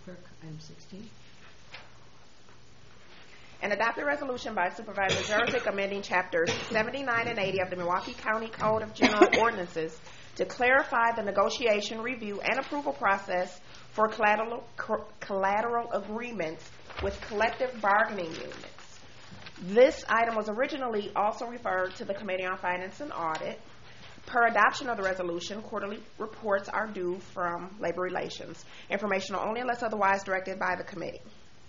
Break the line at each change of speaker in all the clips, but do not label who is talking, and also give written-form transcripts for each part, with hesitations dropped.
Clerk, item 16.
An adopted resolution by Supervisor Jurzik amending chapters 79 and 80 of the Milwaukee County Code of General Ordinances to clarify the negotiation, review, and approval process for collateral agreements with collective bargaining units. This item was originally also referred to the Committee on Finance and Audit. Per adoption of the resolution, quarterly reports are due from Labor Relations. Informational only unless otherwise directed by the committee.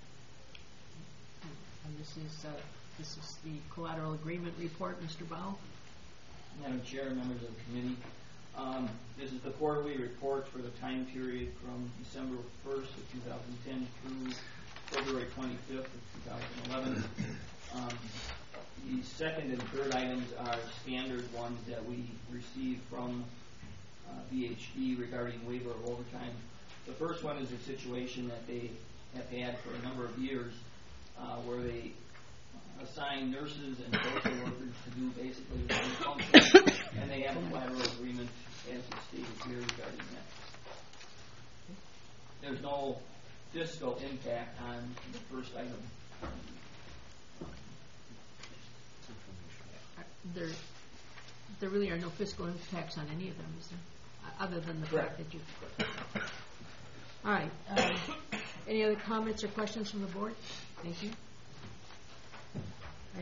And this is the collateral agreement report, Mr. Bowell.
Madam Chair, members of the committee, this is the quarterly report for the time period from December 1st of 2010 through February 25th of 2011. The second and third items are standard ones that we receive from VHD regarding waiver of overtime. The first one is a situation that they have had for a number of years where they assign nurses and social workers to do basically the same function, and they have a collateral agreement as it's stated here regarding that. There's no fiscal impact on the first item.
There really are no fiscal impacts on any of them, is there? Other than the fact that you... All right. Any other comments or questions from the board? Thank you.